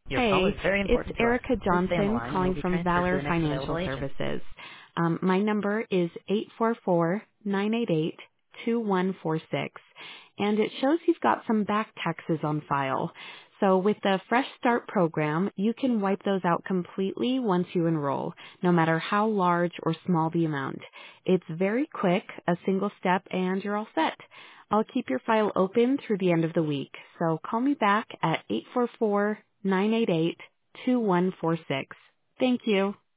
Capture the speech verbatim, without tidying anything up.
Your call is Hey, very it's important to us. Erica Please stay on the Johnson line and you'll calling be from transferred to Valor the next Financial available agent. Services. Um, my number is eight four four, nine eight eight, two one four six, and it shows you've got some back taxes on file. So with the Fresh Start program, you can wipe those out completely once you enroll, no matter how large or small the amount. It's very quick, a single step, and you're all set. I'll keep your file open through the end of the week, so call me back at eight four four, nine eight eight, two one four six. Thank you.